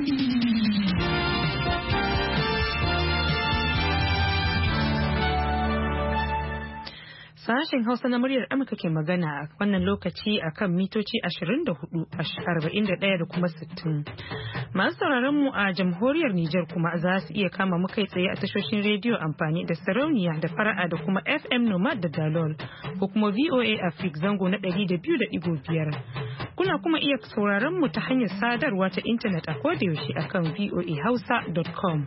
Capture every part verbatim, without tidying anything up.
Sashen Hausa na muryar Amurka ke magana a wannan lokaci akan mitoci ashirin da hudu, arba'in da ɗaya da kuma sittin. Masu sauraron mu a jamhuriyar Nijar kuma za su iya kama mu kai tsaye a tashoshin rediyo amfani da sarauniya da fara'a da kuma F M Nomad da Dalol ko kuma V O A Africa zango na ɗari da biyu da ɗigo biyar. Kuna kuma iya sauraron mu ta hanyar sadarwa ta intanet a kodayaushe akan v o a hausa dot com.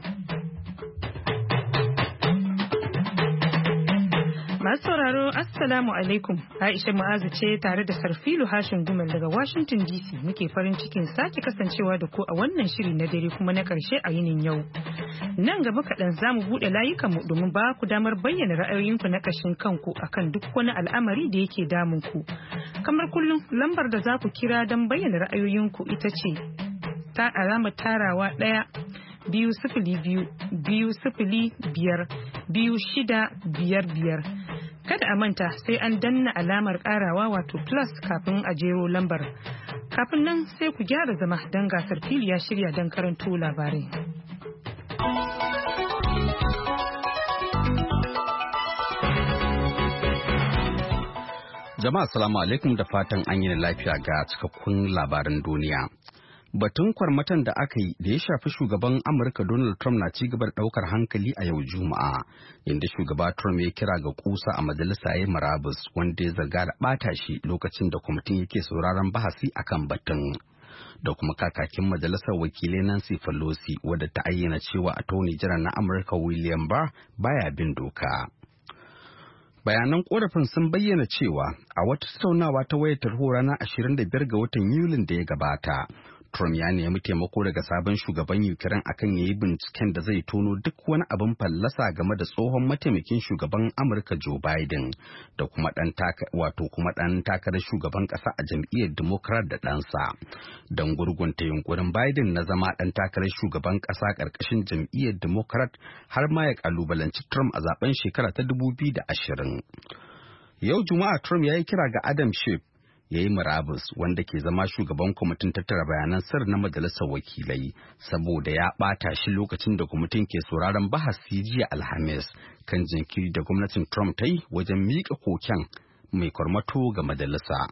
Masu sauraro Assalamu alaikum, Aisha Mu'azu ce tare da Sarfilu Hashin Gumel daga Washington D C muke farin cikin sake kasancewa da ku a wannan shiri na dare kuma na karshe a yinin yau. Nan gaba kaɗan za mu buɗe layukanmu domin ba ku damar bayyana ra'ayoyinku na ƙashin kanku akan duk wani al'amari da yake damun ku. Kamar kullum lambar da za ku kira don bayyana ra'ayoyinku ita ce ta alamar tarawa ɗaya biyu sifili biyu biyu sifili biyar biyu shida biyar biyar. Kada a manta sai an danna alamar karawa wato plus kafin a jero lambar. Kafin nan sai ku gyara zama don gasar fili ya shirya don karanto labarai. Jama'a assalamu alaikum da fatan an yi lafiya ga cikakkun labaran duniya. Batun kwarmatan da aka yi da ya shafi shugaban Amurka Donald Trump na ci gaba da daukar hankali a yau Juma'a, inda shugaba Trump ya kira ga kusa a majalisa ya marabus wanda ya zarga da bata shi lokacin da kwamitin yake sauraron bahasi akan batun. Da kuma kakakin majalisar wakilai Nancy Pelosi wadda ta ayyana cewa Attorney General na Amurka William Barr baya bin doka. Bayanan korafin sun bayyana cewa a wata tattaunawa ta wayar tarho ranar ashirin da biyar ga watan Yulin da ya gabata, Trump ya nemi taimako daga sabon shugaban Ukraine akan yayi binciken da zai tono duk wani abin fallasa game da tsohon mataimakin shugaban Amurka Joe Biden da kuma dan wato kuma dan takarar shugaban kasa a jam'iyyar Democrat da ɗansa don gurgunta yunkurin Biden na zama dan takarar shugaban kasa karkashin jam'iyyar Democrat har ma ya kalubalanci Trump a zaben shekara ta dubu biyu da ashirin. Yau Juma'a Trump ya yi kira ga Adam Schiff ya yi murabus wanda ke zama shugaban kwamitin tattara bayanan sir na majalisar wakilai saboda ya bata shi lokacin da kwamitin ke sauraron bahasi jiya Alhamis kan jinkiri da gwamnatin Trump ta yi wajen miƙa koken mai kwarmato ga majalisa.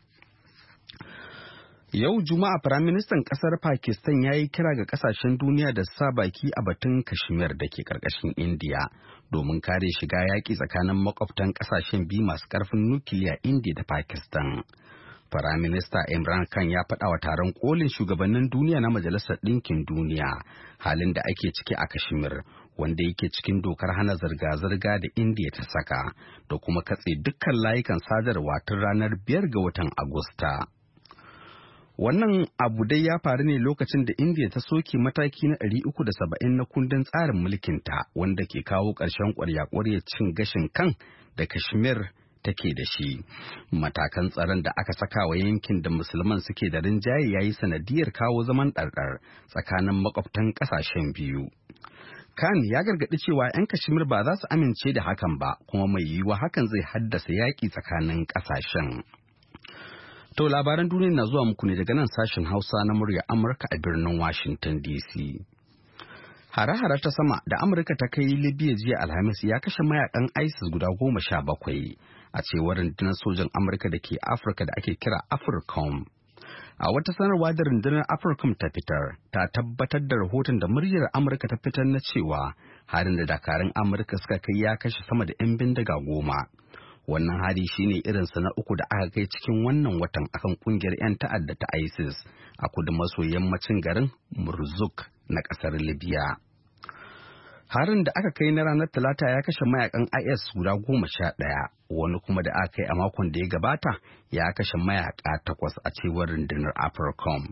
Yau Juma'a Firaministan ƙasar Pakistan ya yi kira ga ƙasashen duniya da sa baki a batun Kashmir da ke ƙarƙashin Indiya domin kare shiga yaƙi tsakanin makwabtan ƙasashen biyu masu ƙarfin nukiliya Indiya da Pakistan. Firaminista Imran Khan ya faɗa wa taron kolin shugabannin duniya na Majalisar Ɗinkin Duniya halin da ake ciki a Kashmir, wanda yake cikin dokar hana zirga-zirga da Indiya ta saka da kuma katse dukkan layukan sadarwa tun ranar biyar ga watan Agusta. Wannan abu dai ya faru ne lokacin da Indiya ta soke mataki na ɗari uku da saba'in na kundin tsarin mulkinta wanda ke kawo ƙarshen ƙwarya-ƙwarya cin gashin kan da Kashmir take da shi. Matakan tsaron da aka saka wa yankin da musulman suke da rinjaye ya yi sanadiyar kawo zaman ɗarɗar tsakanin makwabtan ƙasashen biyu. Khan ya gargaɗi cewa 'yan Kashmir ba za su amince da hakan ba, kuma mai yiwuwa hakan zai haddasa yaƙi tsakanin ƙasashen. To labaran duniya na zuwa muku ne daga nan sashen Hausa na murya Amurka a birnin Washington D C. Hare-hare ta sama da Amurka ta kai Libya jiya Alhamis ya kashe mayakan ISIS guda goma sha bakwai a cewar rundunar sojan Amurka da ke Afirka da ake kira AFRICOM. A wata sanarwa da rundunar AFRICOM ta fitar, ta tabbatar da rahoton da muryar Amurka ta fitar na cewa harin da dakarun Amurka suka kai ya kashe sama da 'yan bindiga goma. Wannan hari shine irinsa na uku da aka kai cikin wannan watan akan kungiyar 'yan ta'adda ta ISIS a kudu maso yammacin garin Murzuk na kasar Libya. Harin da aka kai na ranar Talata ya kashe mayakan I S guda goma sha ɗaya, wani kuma da aka kai a makon da ya gabata ya kashe mayaka takwas a cewar rundunar AFRICOM.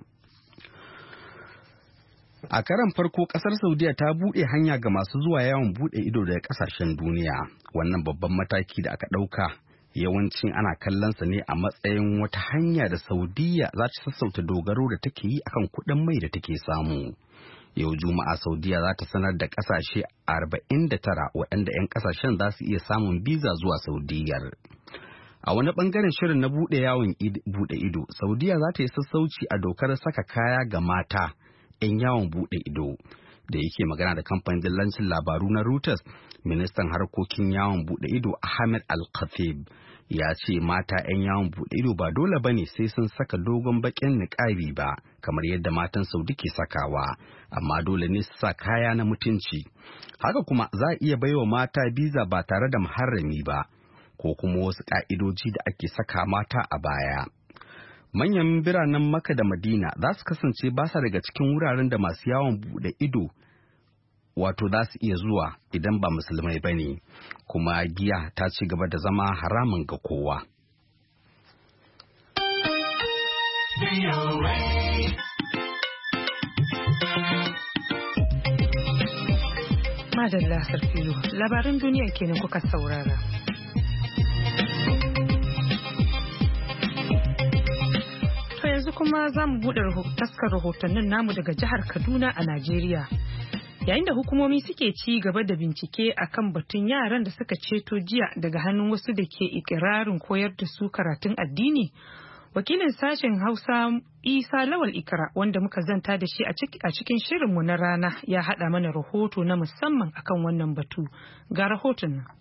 A karan farko kasar Saudiya ta buɗe hanya ga masu zuwa yawon buɗe ido daga ƙasashen duniya. Wannan babban mataki da aka ɗauka yawancin ana kallonsa ne a matsayin wata hanya da Saudiya za ta sassauta dogaro da take yi akan kuɗin mai da take samu. Yau Juma'a Saudiya za ta sanar da ƙasashe arba'in da tara waɗanda 'yan ƙasashen za su iya samun biza zuwa Saudiyar. A wani ɓangaren shirin na buɗe yawon buɗe ido, Saudiya za ta yi sassauci a dokar saka kaya ga mata 'yan yawon buɗe ido. Da yake magana da kamfanin dillancin labaru na Reuters, ministan harkokin yawon buɗe ido Ahmed Al-Khatib ya ce mata 'yan yawon buɗe ido ba dole bane sai sun saka dogon baƙin niƙabi ba kamar yadda matan Saudi ke sakawa, amma dole ne su sa kaya na mutunci. Haka kuma za a iya baiwa mata biza ba tare da muharrami ba ko kuma wasu ƙa'idoji da ake saka mata a baya. Manyan biranen Makka da Madina za su kasance ba sa daga cikin wuraren da masu yawon buɗe ido wato za su iya zuwa idan ba musulmai ba ne, kuma giya ta ci gaba da zama haramun ga kowa. Madalla Sarfilu, labaran duniya kenan kuka saurara. To yanzu kuma za mu buɗe taskar rahotannin namu daga jihar Kaduna a Najeriya. Yayin da hukumomi suke ci gaba da bincike akan batun yaran da suka ceto jiya daga hannun wasu da ke ikirarin koyar da su karatun addini, wakilin sashen Hausa Isa Lawal Ikra wanda muka zanta da shi a cikin shirinmu na rana ya haɗa mana rahoto na musamman akan wannan batu. Ga rahoton nan.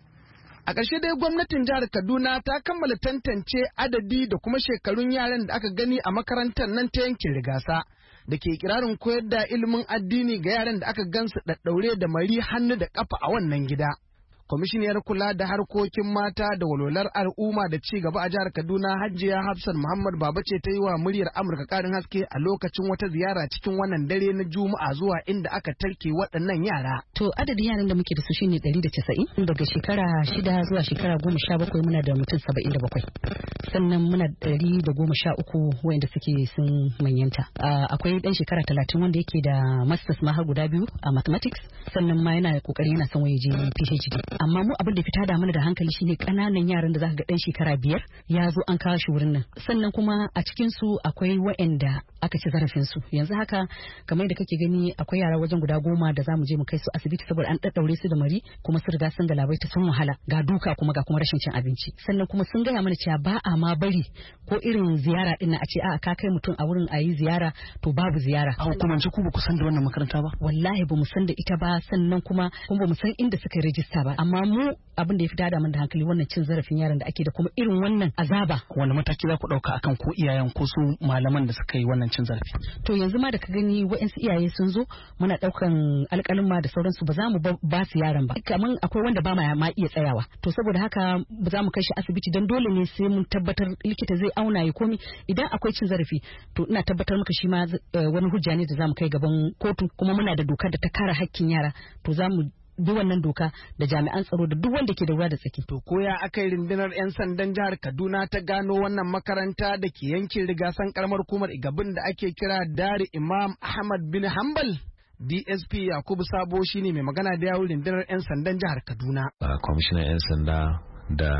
A ƙarshe dai gwamnatin jihar Kaduna ta kammala tantance adadi da kuma shekarun yaran da aka gani a makarantar nan ta yankin Rigasa da ke kirarin koyar da ilimin addini ga yaran da aka gansu ɗaɗɗaure da mari hannu da ƙafa a wannan gida. Kwamishiniyar kula da harkokin mata da walwalar al'umma da ci gaba a jihar Kaduna Hajiya Hafsat Muhammad Baba ce ta yi wa muryar Amurka ƙarin haske a lokacin wata ziyara cikin wannan dare na Juma'a zuwa inda aka tarke waɗannan yara. To adadin yaran da muke da su shine ɗari da casa'in daga shekara shida zuwa shekara goma sha bakwai muna da mutum saba'in da bakwai. Sannan muna ɗari da goma sha uku wanda suke sun manyanta. Akwai ɗan shekara talatin wanda yake da masters ma har guda biyu a mathematics, sannan ma yana kokari yana son waye je PhD. Amma mu abin da fita da mana da hankali shine kananan yaran da zaka ga dan shekara biyar ya zo an kawo shi wurin nan. Sannan kuma a cikin su akwai waɗanda aka ci zarafin su. Yanzu haka kamar da kake gani akwai yara wajen guda goma da zamu je mu kai su asibiti saboda an daddaure su da mari kuma su riga sun da labai ta sun wahala ga duka kuma ga kuma rashin cin abinci. Sannan kuma sun gaya mana cewa ba a ma bari ko irin ziyara din a ce a ka kai mutum a wurin ayi ziyara to babu ziyara. A hukumance ku ba ku san da wannan makaranta ba? Wallahi ba mu san da ita ba, sannan kuma kuma ba mu san inda suka rijista ba. Amma mu abin da ya fi tada min da hankali wannan cin zarafin yaran da ake da kuma irin wannan azaba. Wani mataki za ku ɗauka akan ko iyayen ko su malaman da suka yi wannan cin zarafi? To yanzu ma da ka gani wa'insu iyaye sun zo muna ɗaukan alƙalin ma da sauransu ba za mu ba su yaran ba. Kaman akwai wanda ba ma ma iya tsayawa. To saboda haka ba za mu kai shi asibiti don dole ne sai mun tabbatar likita zai auna ya komi idan akwai cin zarafi to ina tabbatar maka shi ma wani hujja ne da za mu kai gaban kotu kuma muna da dokar da ta kare hakkin yara to za mu bi wannan doka da jami'an tsaro da duk wanda ke da ruwa da tsaki. To koya aka yi rundunar 'yan sandan jihar Kaduna ta gano wannan makaranta da ke yankin Rigasan karamar hukumar Igabin da ake kira Dari Imam Ahmad bin Hanbal? D S P Yakubu Sabo shine mai magana da yawun rundunar 'yan sandan jihar Kaduna. Kwamishinan 'yan sanda da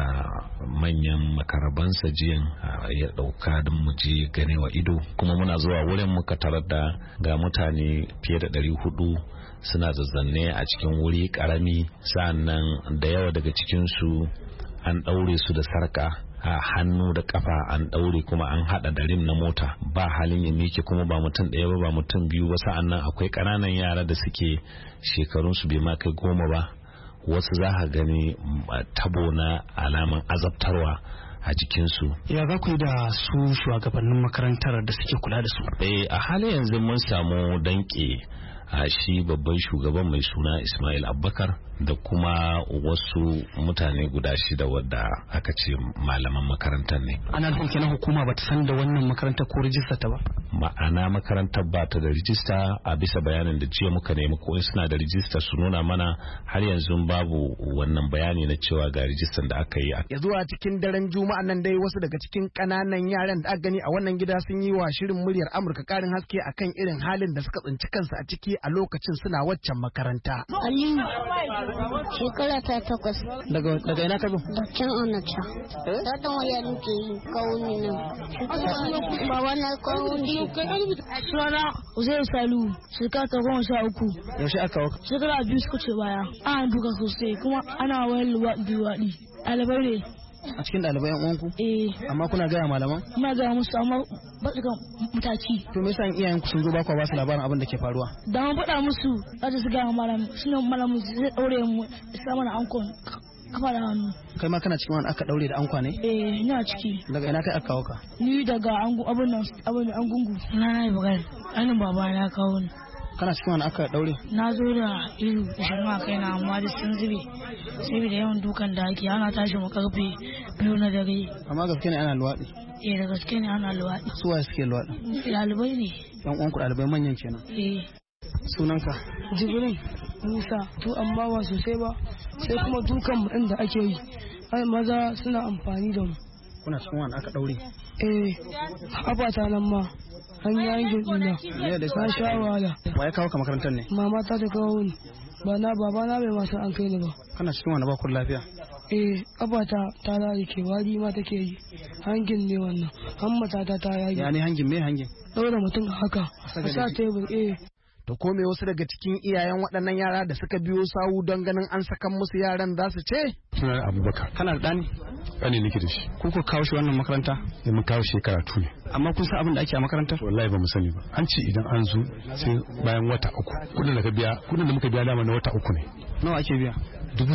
manyan makarabansa jiyan ya dauka don mu je ganewa ido kuma muna zuwa wurin muka tarar da ga mutane fiye da ɗari hudu suna zazzanne a cikin wuri karami, sa'annan da yawa daga cikinsu an ɗaure su da sarka a hannu da kafa, an ɗaure kuma an haɗa da rim na mota, ba halin ya mike kuma ba mutum ɗaya ba ba mutum biyu ba, sa'annan akwai ƙananan yara da suke shekarunsu bai ma kai goma ba, wasu za ka gani tabo na alaman azabtarwa a jikinsu. Ya za ku yi da su shugabannin makarantar da suke kula da su? Eh, a halin yanzu mun samu danke a shi babban shugaban mai suna Ismail Abubakar da kuma wasu mutane guda shida wadda aka ce malaman makarantar ne. Ana nufin kenan hukuma ba ta san da wannan makarantar ko rijista ta ba? Ma'ana makarantar ba ta da rijista a bisa bayanin da jiya muka nemi ko suna da rijista su nuna mana, har yanzu babu wannan bayani na cewa ga rijistan da aka yi. Ya zuwa cikin daren Juma'a nan dai wasu daga cikin kananan yaran da aka gani a wannan gida sun yi wa shirin muryar Amurka karin haske akan irin halin da suka tsinci kansu a ciki a lokacin suna waccan makaranta. Aliyu, shekara ta takwas. Daga daga ina ka zo? Da can Onacha. Da dan waya nake yi kawo ni nan. Baba na kawo ni. Suna Uzai Salu, shekara ta goma sha uku. Yaushe aka waka? Shekara biyu suka ce baya. Ana duka sosai kuma ana wayar luwaɗi. Ɗalibai ne A cikin ɗalibai yan uwanku? Eh. Amma kuna gaya malaman? Muna gaya musu amma ba su ga mataki. To me yasa iyayen ku sun zo ba ku ba su labarin abin da ke faruwa? Da mun faɗa musu za su gaya malamin sunan malamin zai ɗaure mu isa mana ankon kafa da hannu. Kai ma kana cikin wani aka ɗaure da ankwa ne? Eh ina ciki. Daga ina kai aka kawo ka? Ni daga abin nan abin angungu. Na yi bugar. Anin baba na kawo ni. Kana cikin wani aka daure? Na zo da ilu ishirin a kai na amma da sun zube saboda yawan dukan da ake ana tashi mu karfe biyu na dare. Amma gaske ne ana luwaɗi? Eh da gaske ne ana luwaɗi. Su waye suke luwaɗi? Ɗalibai ne. Yan uwanku ɗalibai manyan kenan? Eh. Sunanka? Jibrin Musa. To amma ba sosai ba sai kuma dukan mu inda ake yi. Ai maza suna amfani da mu. Kuna cikin wani aka daure? Eh. Abata nan ma. An yi yankin ɗina. Ne da sa sha wahala. Wa ya kawo ka makarantar ne? Mama ta ta kawo ni. Ba na baba na bai masu an kai ni ba. Kana cikin wani bakun lafiya? Eh, abata ta lalace wari ma take yi. Hangin ne wannan. Hammata ta ta yage. Ya ne hangin me hangin? Ɗaura mutum haka. A sa tebur eh. To ko me wasu daga cikin iyayen waɗannan yara da suka biyo sawu don ganin an sakan musu yaran za su ce? Suna Abubakar. Kana da ɗani? Ɗani nake da shi. Ku ko kawo shi wannan makaranta? Ya mun kawo shi karatu ne. Amma kun san abin da ake a makarantar? Wallahi ba mu sani ba. An ce idan an zo sai bayan wata uku. Kudin da ka biya, kudin da muka biya dama na wata uku ne. Nawa ake biya? Dubu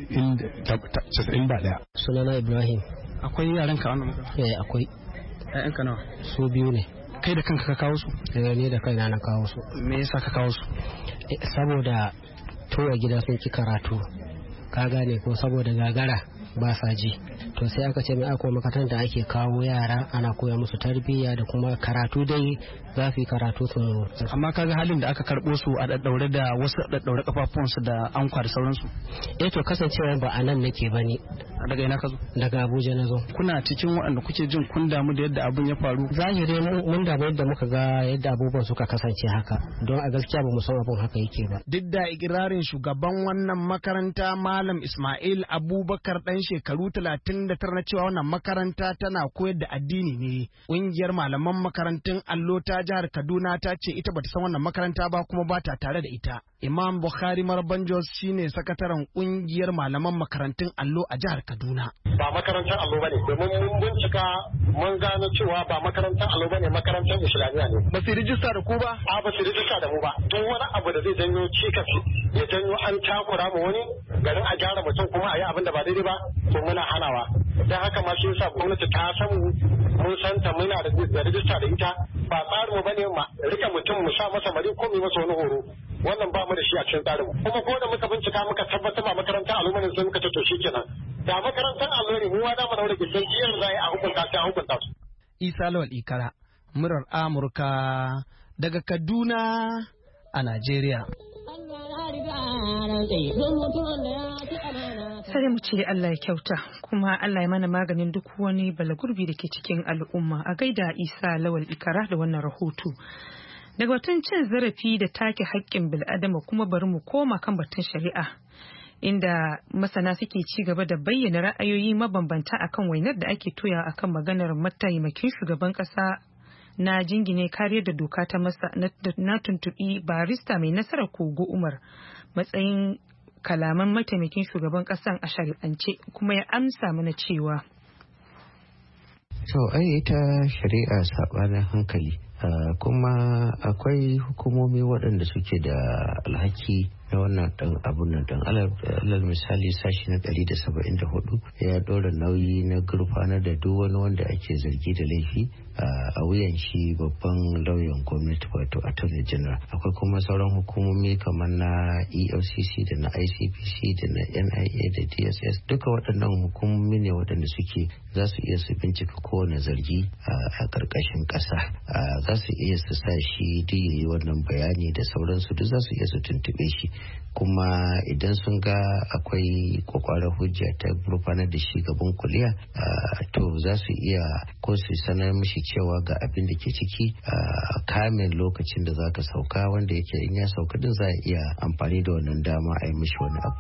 casa'in ba ɗaya. Sunana Ibrahim. Akwai yaran ka wannan makaranta? Eh akwai. ƴaƴanka nawa? Su biyu ne. Kai da kanka ka kawo su? Eh ni da kaina na kawo su. Me yasa ka kawo su? Saboda towa gida sun ki karatu. Ka gane ko saboda gagara ba sa ji. To sai aka ce mai akwai makarantar da ake kawo yara ana koya musu tarbiyya da kuma karatu dai za su yi karatu su. Amma kaga halin da aka karɓo su a daddaure da wasu daddaure kafafuwansu da ankwa da sauransu. Eh to kasancewa ba a nan nake bane. Daga ina ka zo? Daga Abuja na zo. Kuna cikin waɗanda kuke jin kun damu da yadda abun ya faru? Zahiri mun damu yadda muka ga yadda abubuwan suka kasance haka. Don a gaskiya ba mu san abun haka yake ba. Duk da ikirarin shugaban wannan makaranta Malam Ismail Abubakar dan shekaru talatin da tara na cewa wannan makaranta tana koyar da addini ne. Ƙungiyar malaman makarantun allo ta jihar Kaduna ta ce ita bata san wannan makaranta ba kuma ba ta tare da ita. Imam Bukhari Marban Jos shine sakataren ƙungiyar malaman makarantun allo a jihar Kaduna. Ba makarantar allo bane domin mun bincika mun gano cewa ba makarantar allo bane makarantar Islamiyya ne. Ba su rijista da ku ba? A ba su rijista da mu ba. Duk wani abu da zai janyo cikas ya janyo an takura mu wani garin a gyara mutum kuma a yi abin da ba daidai ba to muna hanawa. Dan haka ma shi yasa gwamnati ta san mu mun san ta muna da rijista da ita ba tsarin mu bane ma rika mutum mu sa masa mari ko mu masa wani horo. Wannan ba mu da shi a cikin tsarin mu. Kuma ko da muka bincika muka tabbatar ba makarantar allo ne sai muka ce to shikenan. Da makarantar allo ne mu ma da mu daure gidan jiyar zai a hukunta sai a hukunta su. Isa Lawal Ikara, murar Amurka daga Kaduna a Najeriya. Sai mu ce Allah ya kyauta kuma Allah ya mana maganin duk wani balagurbi da ke cikin al'umma a gaida Isa Lawal Ikara da wannan rahoto. Daga batun cin zarafi da take haƙƙin bil'adama kuma bari mu koma kan batun shari'a. Inda masana suke ci gaba da bayyana ra'ayoyi mabambanta akan wainar da ake toya akan maganar mataimakin shugaban ƙasa na jingine kariyar da doka ta masa na tuntuɓi barista mai nasarar Kogo Umar matsayin kalaman mataimakin shugaban ƙasan a shari'ance kuma ya amsa mana cewa. To ai ita shari'a saɓanin hankali kuma akwai hukumomi waɗanda suke da alhaki na wannan dan abun nan dan alal misali sashi na ɗari da saba'in da hudu ya ɗora nauyi na gurfanar da duk wani wanda ake zargi da laifi a wuyan shi babban lauyan gwamnati wato attorney general. Akwai kuma sauran hukumomi kamar na E F C C da na I C P C da na N I A da D S S duka waɗannan hukumomi ne waɗanda suke za su iya su bincika kowane zargi a ƙarƙashin ƙasa, za su iya su sa shi duk yayi wannan bayani da sauransu duk za su iya su tuntuɓe shi, kuma idan sun ga akwai kwakwarar hujja ta gurfanar da shi gaban kuliya to za su iya ko su sanar mishi cewa ga abin da ke ciki kamin lokacin da za ka sauka wanda yake in ya sauka din za a iya amfani da wannan dama a yi mishi wani abu,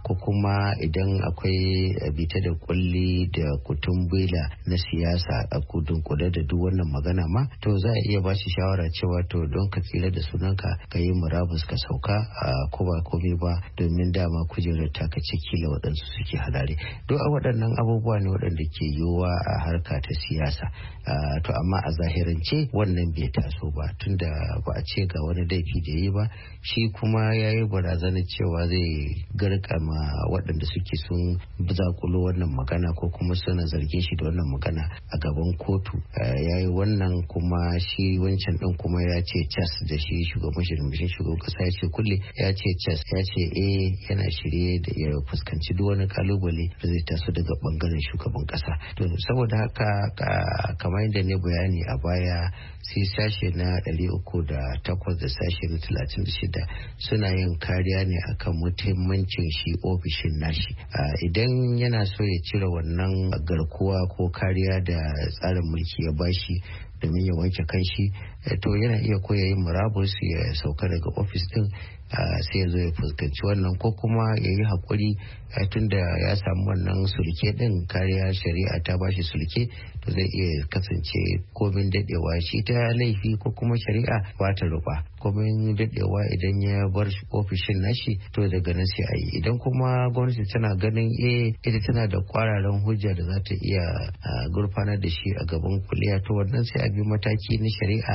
ko kuma idan akwai bita da kulli da kutun bela na siyasa a kudin kuda da duk wannan magana ma to za a iya ba shi shawara cewa to don ka tsira da sunanka ka yi murabus ka sauka a ko ba komai ba domin dama kujerar taka ce kila waɗansu suke halare duk a waɗannan abubuwa ne waɗanda ke yiwuwa a harka ta siyasa to amma a zahirance wannan bai taso ba tunda ba a ce ga wani laifi da yi ba shi kuma ya yi barazanar cewa zai garkama waɗanda suke sun zakulo wannan magana ko kuma suna zargin shi da wannan magana a gaban kotu ya yi wannan kuma shi wancan ɗin kuma ya ce cas da shi shugaban shirin shugaban ƙasa ya ce kulle ya ce cas ya ce eh yana shirye da ya fuskanci duk wani kalubale da zai taso daga bangaren shugaban ƙasa to saboda haka kamar yadda ne bayani a baya sai sashe na ɗari uku da takwas da sashe na talatin da shida suna yin kariya ne akan muhimmancin shi ofishin nashi idan yana so ya cire wannan garkuwa ko kariya da tsarin mulki ya bashi domin ya wanke kanshi to yana iya koya yin murabus ya sauka daga ofis din sai ya zo ya fuskanci wannan ko kuma ya yi haƙuri tun da ya samu wannan sulke din kariya shari'a ta bashi sulke to zai iya kasance komin daɗewa shi ta laifi ko kuma shari'a ba ta rufa komin daɗewa idan ya bar ofishin nashi to daga nan sai a yi idan kuma gwamnati tana ganin eh ita tana da kwararan hujja da za ta iya gurfanar da shi a gaban kuliya to wannan sai a bi mataki na shari'a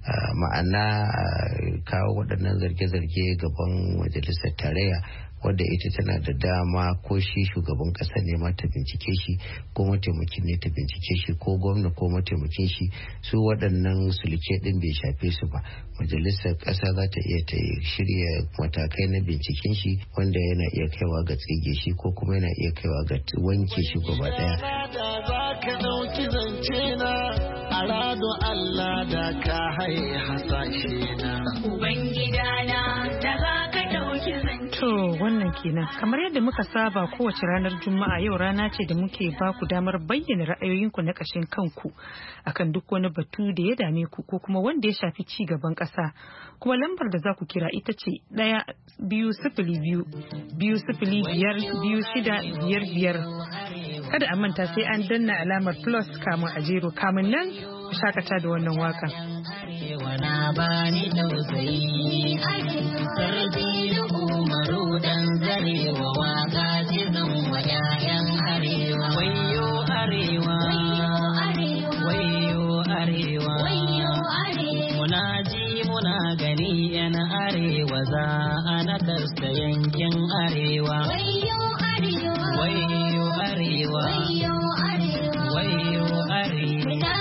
ma'ana kawo waɗannan zarge-zarge gaban majalisar tarayya wadda ita tana da dama ko shi shugaban kasa ne ma ta bincike shi ko mataimakin ne ta bincike shi ko gwamna ko mataimakin shi su waɗannan sulke din bai shafe su ba majalisar kasa za ta iya ta shirya matakai na binciken shi wanda yana iya kaiwa ga tsige shi ko kuma yana iya kaiwa ga wanke shi gaba daya Allah da ka hai hasashe na ubangidana da za ka dauki zance. To wannan kenan kamar yadda muka saba kowace ranar Juma'a yau rana ce da muke ba ku damar bayyana ra'ayoyinku na ƙashin kanku akan duk wani batu da ya dame ku ko kuma wanda ya shafi ci gaban ƙasa. Kuma lambar da za ku kira ita ce ɗaya biyu sifili biyu biyu sifili biyar biyu shida biyar biyar. Kada a manta sai an danna alamar plus kamun a jero kamun nan shakata da wannan waka. Wana bani tausayi sarbi da umaru dan zarewa waka jizan wa ƴaƴan arewa wayo arewa wayo arewa muna ji muna gani yan arewa za a nakasta yankin arewa wayo arewa wayo arewa wayo arewa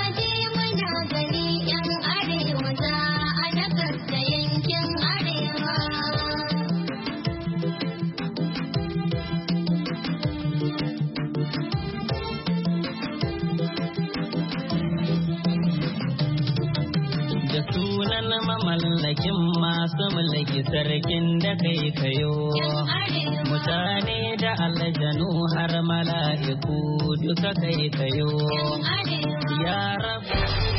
mamallakin masu mulki sarkin da kai kayo mutane da aljanu har mala'iku duka kai kayo ya rabu.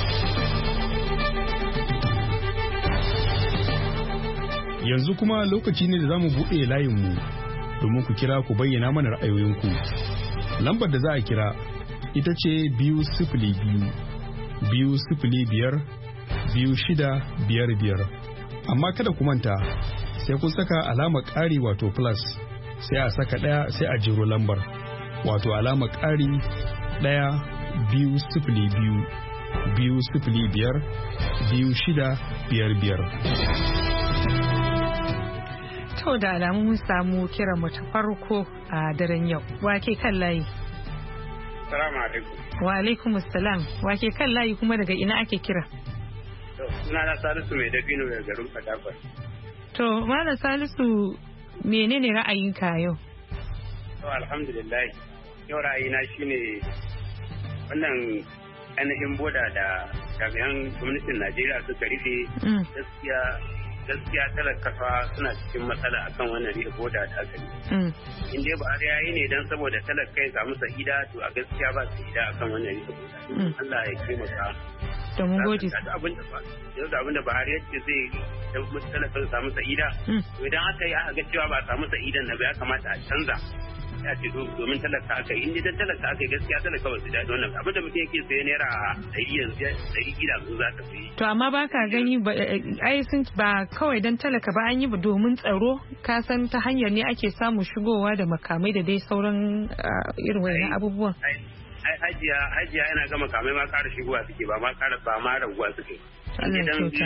Yanzu kuma lokaci ne da za mu buɗe layinmu domin ku kira ku bayyana mana ra'ayoyinku. Lambar da za a kira ita ce biyu sifili biyu biyu sifili biyar biyu shida biyar biyar amma kada ku manta sai kun saka alamar ƙari wato plus sai a saka ɗaya sai a jiro lambar wato alamar ƙari ɗaya biyu sifili biyu biyu sifili biyar biyu shida biyar biyar. To da alamu mun samu kiran mu ta farko a daren yau wake kan layi. Assalamu alaikum. Wa alaikum assalam wake kan layi kuma daga ina ake kira? Suna na Salisu mai dabino daga garin Fatakwal. To, Malam Salisu menene ra'ayinka yau? To, alhamdulillah. Yau ra'ayina shine wannan ainihin boda da jami'an gwamnatin Najeriya suka rufe gaskiya gaskiya talakawa suna cikin matsala akan wannan rufe boda da aka yi. In dai ba har yayi ne dan saboda talaka ya samu sa'ida to a gaskiya ba sa'ida akan wannan rufe boda. Allah ya taimaka. Da mun gode. Yau da abin da Buhari yake zai da talaka su samu sa'ida idan aka yi aka ga cewa ba a samu sa'idan na ba ya kamata a canza ya ce domin talaka aka yi inda talaka aka yi gaskiya talaka ba su daɗi wannan abin da mutum yake saye naira ɗari yanzu ɗari gida su za ka sayi. To amma ba ka gani ai sun ba kawai don talaka ba an yi domin tsaro ka san ta hanyar ne ake samu shigowa da makamai da dai sauran irin wannan abubuwan. Ai hajiya hajiya yana ga makamai ma ƙara shigowa suke ba ma ƙara ba ma raguwa suke. Allah ya kyauta.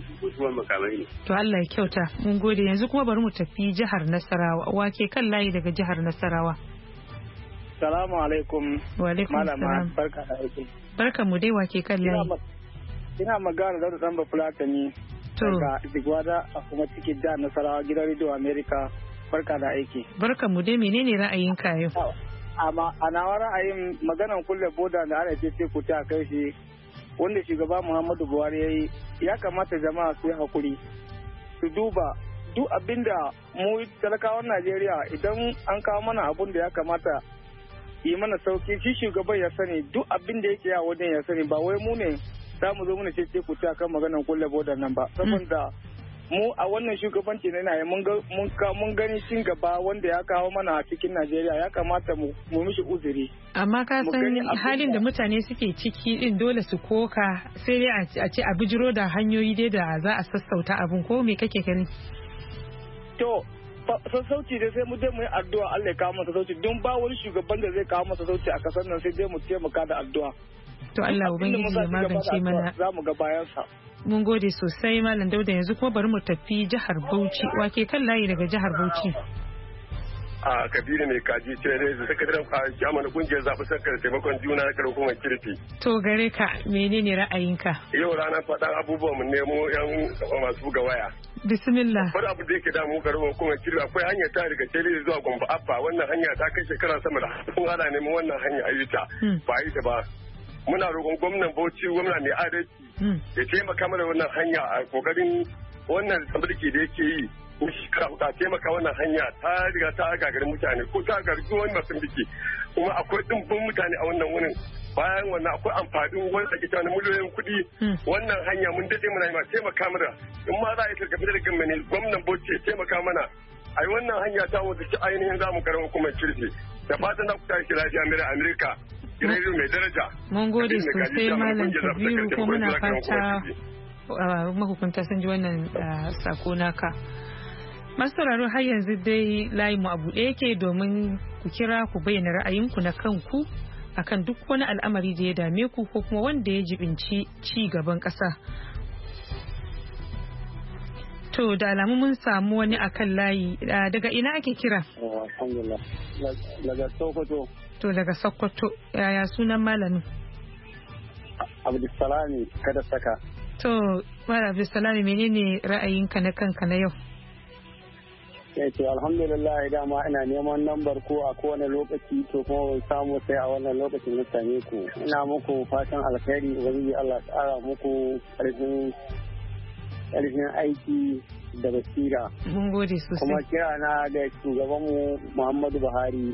To Allah ya kyauta. Mun gode yanzu kuma bari mu tafi jihar Nasarawa. Wake kan layi daga jihar Nasarawa. Salamu alaikum. Wa alaikum salam. Barka da aiki. Barka mu dai wake kan layi. Ina magana da Samba Fulatani. To. Daga Igwada a kuma cikin jihar Nasarawa gidan Radio America. Barka da aiki. Barka mu dai menene ra'ayinka yau? Amma a nawa ra'ayin maganan kulle boda da ana ce ku ta kai shi wanda shugaba Muhammadu Buhari ya yi ya kamata jama'a su yi hakuri su duba duk abinda mu talakawan Najeriya idan an kawo mana abun da ya kamata yi mana sauki shi shugaban ya sani duk abin da yake ya wajen ya sani ba wai mu ne za mu zo muna ce ce ku ta kan maganan kulle bodan nan ba saboda mu a wannan shugabanci na yanayi mun gani cin gaba wanda ya kawo mana a cikin Najeriya ya kamata mu mishi uzuri. Amma ka san halin da mutane suke ciki din dole su koka sai dai a ce a bijiro da hanyoyi dai da za a sassauta abin ko me kake gani? To sassauci dai sai mu dai mu yi addu'a Allah ya kawo masa sassauci don ba wani shugaban da zai kawo masa sassauci a kasar nan sai dai mu taimaka da addu'a. To Allah ubangiji ya magance mana. Za mu ga bayansa. Mun gode sosai Malam Dauda yanzu kuma bari mu tafi jihar Bauchi. Wake kan layi daga jihar Bauchi. A Kabiru ne kaji ce ne da sakataren jama'a na kungiyar zaɓi sakar taimakon juna na karin kuma kirfi. To gare ka menene ra'ayinka? Yau ranar faɗan abubuwan mu nemo yan masu buga waya. Bismillah. Wani abu da yake damu karin kuma kirfi akwai hanya ta daga Tele zuwa Gombe Abba wannan hanya ta kai shekara sama da sun ana neman wannan hanya a yi ta ba yi ta ba. Muna roƙon gwamnan Bauchi gwamna mai adalci ya taimaka mana wannan hanya a kokarin wannan mulki da yake yi ko shekara huɗu a taimaka wannan hanya ta riga ta gagarin mutane ko ta gagarin wani masu biki kuma akwai ɗimbin mutane a wannan wurin bayan wannan akwai amfanin wani ake cewa miliyoyin kuɗi wannan hanya mun daɗe muna yi ma taimaka mana in ma za a yi tarkafi da gama ne gwamnan Bauchi ya taimaka mana a yi wannan hanya ta wata ci ainihin zamu karamar kuma kirfi da fatan za ku tashi lafiya mai Amerika. Girairu mai daraja. Mun gode sosai Malam Kabiru ko muna fata mahukunta sun ji wannan sako naka. Masu sauraro har yanzu dai layi mu a buɗe yake domin ku kira ku bayyana ra'ayinku na kanku akan duk wani al'amari da ya dame ku ko kuma wanda ya jibinci ci gaban ƙasa. To da alamu mun samu wani akan layi daga ina ake kira? Alhamdulillah. Daga Sokoto. To daga Sokoto yaya sunan malamin? Abdulsalami kada saka. To Malam Abdulsalami menene ra'ayinka na kanka na yau? Eh to alhamdulillah dama ina neman lambar ko a kowane lokaci to kuma ban samu sai a wannan lokacin na same ku. Ina muku fatan alkhairi ubangiji Allah ya tsara muku ƙarfin ƙarfin aiki da basira. Mun gode sosai. Kuma kira na ga shugabanmu Muhammadu Buhari.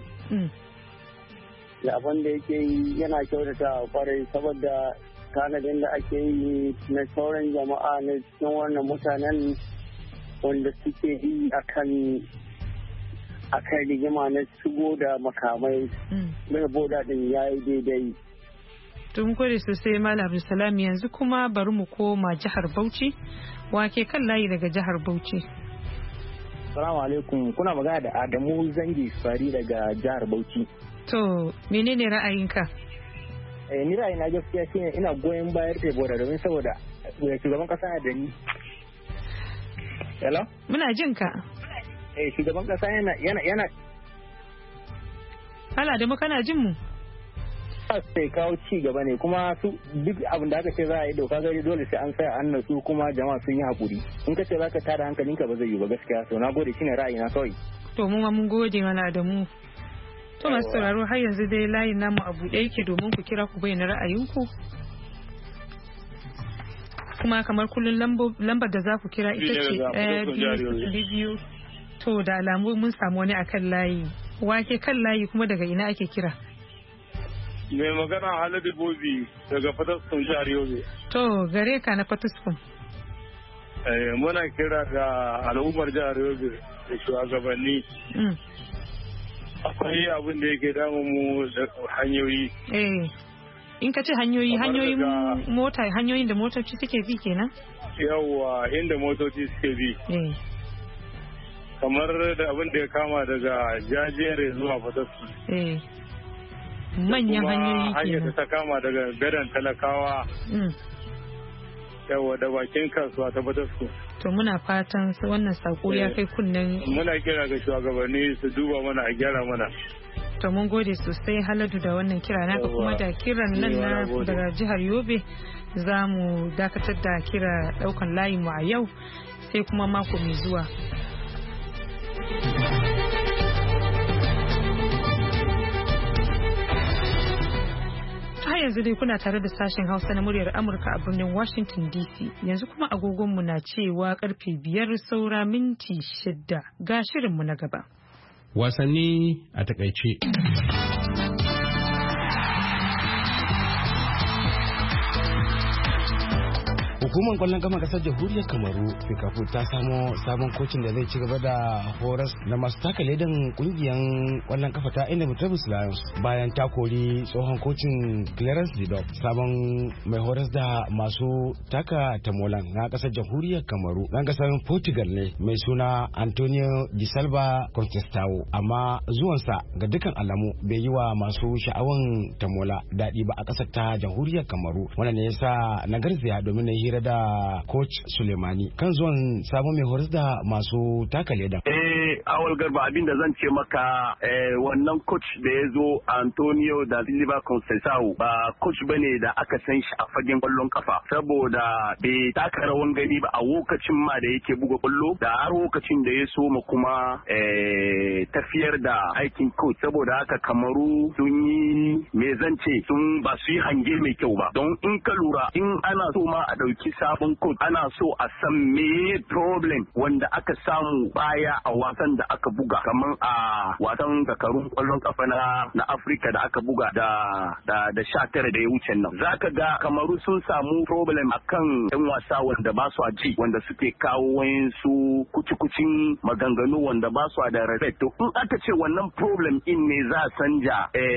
Da abin da yake yi yana kyautata kwarai saboda tanadin da ake yi na sauran jama'a na cikin wannan mutanen wanda suke yi akan akan rigima na shigo da makamai mai boda din ya yi daidai. Tun gode sosai Malam Abdulsalam yanzu kuma bari mu koma jihar Bauchi. Wake kan layi daga jihar Bauchi. Assalamu alaikum kuna magana da Adamu Zangi Fari daga jihar Bauchi. To menene ra'ayinka? Eh ni ra'ayina gaskiya shine ina goyon bayar da boda domin saboda shugaban kasa da ni. Hello? Muna jin ka. Eh shugaban kasa yana yana yana Hala da mu kana jin mu? sai kawo ci gaba ne kuma su duk abin da aka ce za a yi doka gari dole sai an tsaya an nasu kuma jama'a sun yi hakuri in ka ce za ka tada hankalinka ba zai yi ba gaskiya so na gode shine ra'ayina kawai. To mu ma mun gode mana da mu. To masu sauraro har yanzu dai layin namu a buɗe yake domin ku kira ku bayyana ra'ayinku. Kuma kamar kullum lambar da za ku kira ita ce ɗaya biyu biyu. To da alamu mun samu wani akan layi. Wake kan layi kuma daga ina ake kira? Mai magana Haladu Bobi daga Fataskun jihar Yobe. To gare ka na Fataskun. muna kira ga al'ummar jihar Yobe da shugabanni. Akwai abin da yake damun mu da hanyoyi. Eh. In ka ce hanyoyi, hanyoyin mota, hanyoyin da motoci suke bi kenan? Yawwa, inda motoci suke bi. Eh. Kamar da abin da ya kama daga jajere zuwa Fatasku. Eh. Manyan hanyoyi kenan. Hanyar da ta kama daga gadan talakawa. Yawwa, da bakin kasuwa ta Fatasku. To muna fatan wannan sako ya kai kunnen. Muna kira ga shugabanni su duba mana a gyara mana. To mun gode sosai Haladu da wannan kira naka kuma da kiran nan na daga jihar Yobe za mu dakatar da kira daukan layin mu a yau sai kuma mako mai zuwa. Har yanzu dai kuna tare da sashen Hausa na muryar Amurka a birnin Washington D C. Yanzu kuma agogonmu na cewa karfe biyar saura minti shida ga shirinmu na gaba. Wasanni a takaice. Hukumar kwallon kafa kasar jamhuriyar Kamaru Fikafu ta samo sabon kocin da zai ci gaba da horas da masu taka ledan kungiyar kwallon kafa ta Indomitable Lions bayan ta kori tsohon kocin Clarence Didop. Sabon mai horas da masu taka tamolan na kasar jamhuriyar Kamaru dan kasar Portugal ne mai suna Antonio Gisalba Contestao, amma zuwansa ga dukkan alamu bai yi wa masu sha'awan tamola daɗi ba a kasar ta jamhuriyar Kamaru. Wannan ne yasa na garzaya domin na hira da coach Sulemani kan zuwan sabon mai horas da masu taka leda. Eh, Awal Garba, abin da zan ce maka eh, wannan coach da ya zo Antonio da Silva Conceição ba coach bane da aka san shi a fagen kwallon kafa, saboda bai taka rawan gani ba a lokacin ma da yake buga kwallo da har lokacin da ya soma kuma eh, tafiyar da aikin coach. Saboda haka Kamaru sun yi me zance sun ba su yi hange mai kyau ba, don in ka lura in ana so ma a ɗauki sabon coach ana so a san me problem wanda aka samu baya a wasan da aka buga, kamar a wasan zakarun kwallon kafa na na Afirka da aka buga da da da sha tara da ya wuce nan. Zaka ga Kamaru sun samu problem akan yan wasa wanda ba su ji, wanda suke kawo wayansu kuci-kucin maganganu wanda ba su da respect. To in aka ce wannan problem in ne za a sanja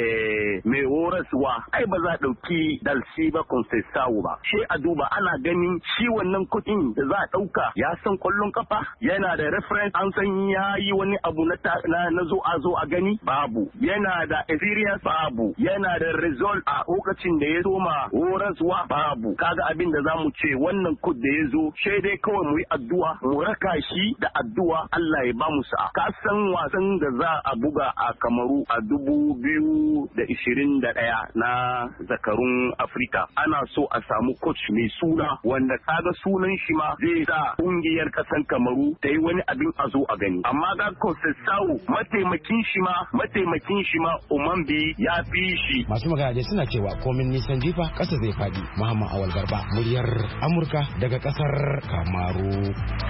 eh mai horaswa, ai ba za a dauki dalsi ba Conceição ba. She a duba ana ganin shi wannan kuɗin da za a ɗauka ya san kwallon kafa, yana da reference, an san ya yi wani abu na na zo a zo a gani babu, yana da experience babu, yana da result a lokacin da ya soma horaswa babu. Kaga abin da zamu ce wannan kud da ya zo sai dai kawai mu yi addu'a, mu raka shi da addu'a Allah ya ba mu sa'a. Ka san wasan da za a buga a Kamaru a dubu biyu da ishirin da ɗaya na zakarun Afirka, ana so a samu coach mai suna wanda kaga sunan shi ma zai sa kungiyar kasan Kamaru ta yi wani abin a zo a gani. Amma ga Conceição mataimakin shi ma mataimakin shi ma Omambi ya fi shi. Masu magana dai suna cewa komin nisan jifa kasa zai fadi. Muhammad Awal Garba, muryar Amurka daga kasar Kamaru.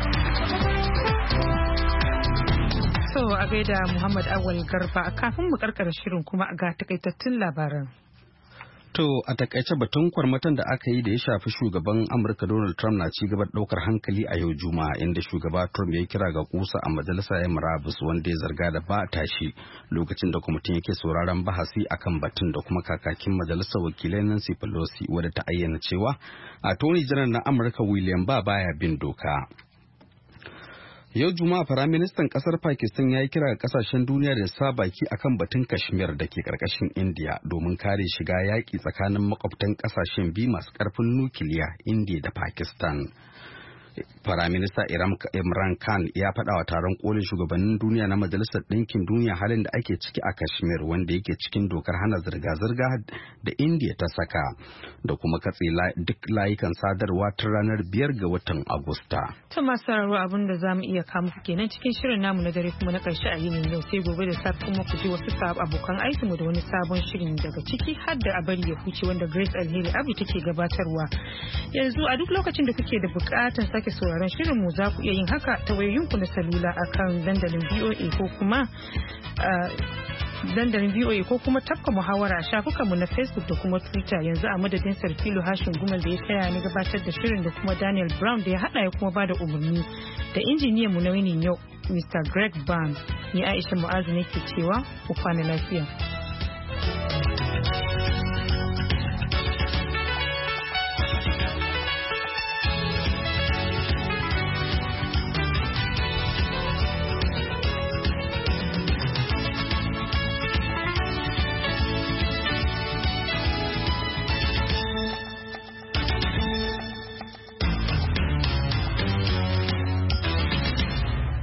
So a gaida Muhammad Awal Garba, kafin mu karkara shirin kuma ga takaitattun labaran. To a takaice batun kwarmatan da aka yi da ya shafi shugaban Amurka Donald Trump na ci gaba daukar hankali a yau Juma'a, inda shugaba Trump ya kira ga kusa a majalisa ya murabus wanda ya zarga da ba tashi lokacin da kwamitin yake sauraron bahasi akan batun, da kuma kakakin majalisar wakilai Nancy Pelosi wadda ta ayyana cewa Attorney General na Amurka William Barr baya bin doka. Yau Juma'a Firaministan ƙasar Pakistan ya yi kira ga ƙasashen duniya da sa baki akan batun Kashmir da ke ƙarƙashin India domin kare shiga yaƙi tsakanin makwabtan ƙasashen biyu masu ƙarfin nukiliya, India da Pakistan. Firaminista Imran Khan ya faɗa wa taron kolin shugabannin duniya na Majalisar Ɗinkin Duniya halin da ake ciki a Kashmir, wanda yake cikin dokar hana zirga-zirga da India ta saka, da kuma katse duk layukan sadarwa tun ranar biyar ga watan Agusta. Ta masu sararwa abin da za mu iya kama kenan cikin shirin namu na dare kuma na ƙarshe a yinin yau, sai gobe da safe kuma ku ji wasu abokan aikinmu da wani sabon shirin daga ciki har da a bari ya huce wanda Grace Alheri Abu take gabatarwa. Yanzu a duk lokacin da kuke da buƙatar sake sauraron shirin mu za ku iya yin haka ta wayoyinku na salula akan dandalin V O A ko kuma dandalin V O A ko kuma tafka muhawara a shafukanmu na Facebook da kuma Twitter. Yanzu a madadin Sarfilu Hashin Gumal da ya taya ni gabatar da shirin da kuma Daniel Brown da ya hada ya kuma bada umarni da injiniyan mu na yinin yau Mister Greg Barnes. Ni Aisha Mu'azu nake cewa ku kwana lafiya.